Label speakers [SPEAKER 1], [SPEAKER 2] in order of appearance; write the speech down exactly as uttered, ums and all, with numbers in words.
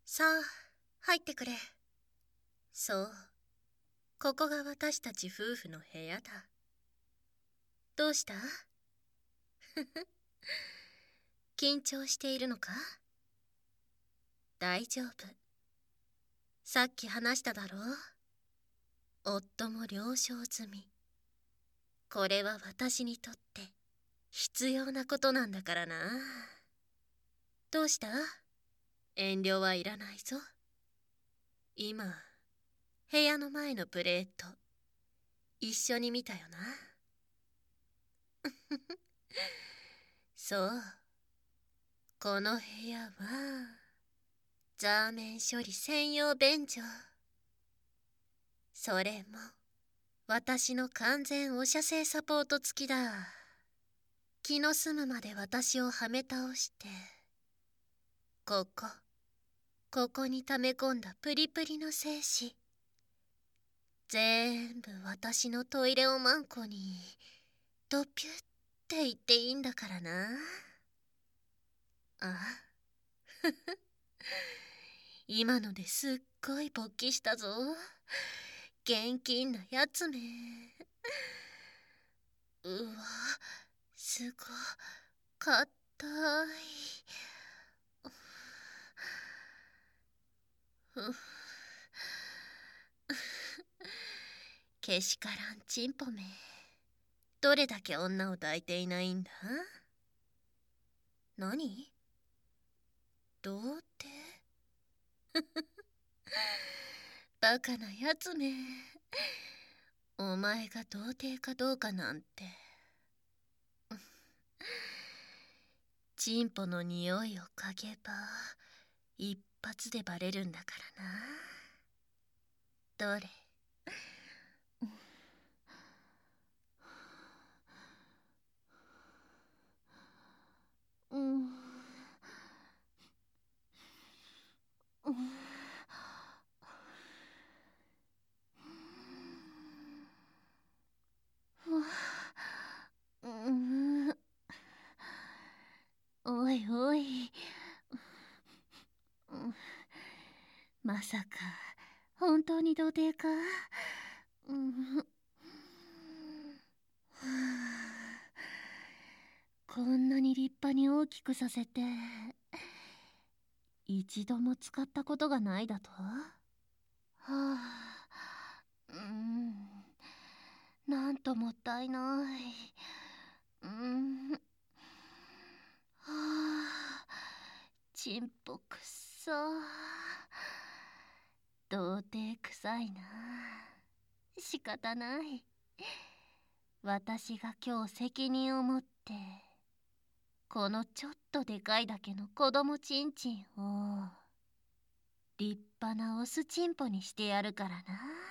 [SPEAKER 1] さあ、入ってくれ。そう、ここが私たち夫婦の部屋だ。どうした？緊張しているのか？大丈夫。さっき話しただろう？夫も了承済み。これは私にとって必要なことなんだからな。どうした？遠慮はいらないぞ。今、部屋の前のプレート、一緒に見たよな。そう。この部屋は、ザーメン処理専用便所。それも、私の完全お射精サポート付きだ。気の済むまで私をはめ倒して、ここ、ここに溜め込んだプリプリの精子、全部私のトイレおまんこに、ドピュって言っていいんだからな。あ、ふふ。今のですっごい勃起したぞ。現金なやつめ。うわ、すごかったい。けしからんちんぽめ。どれだけ女を抱いていないんだ？何？どうって？バカなやつめ。お前が童貞かどうかなんて。チンポの匂いを嗅げば一発でバレるんだからな。どれ？うん。うん。うん。おいおい。まさか本当に童貞か？うん。こんなに立派に大きくさせて一度も使ったことがないだと？はあ、うん、なんともったいない。うん、はあ、ちんぽくさ。童貞臭いな。仕方ない。私が今日責任を持ってこのちょっとでかいだけの子供ちんちんを立派なオスチンポにしてやるからな。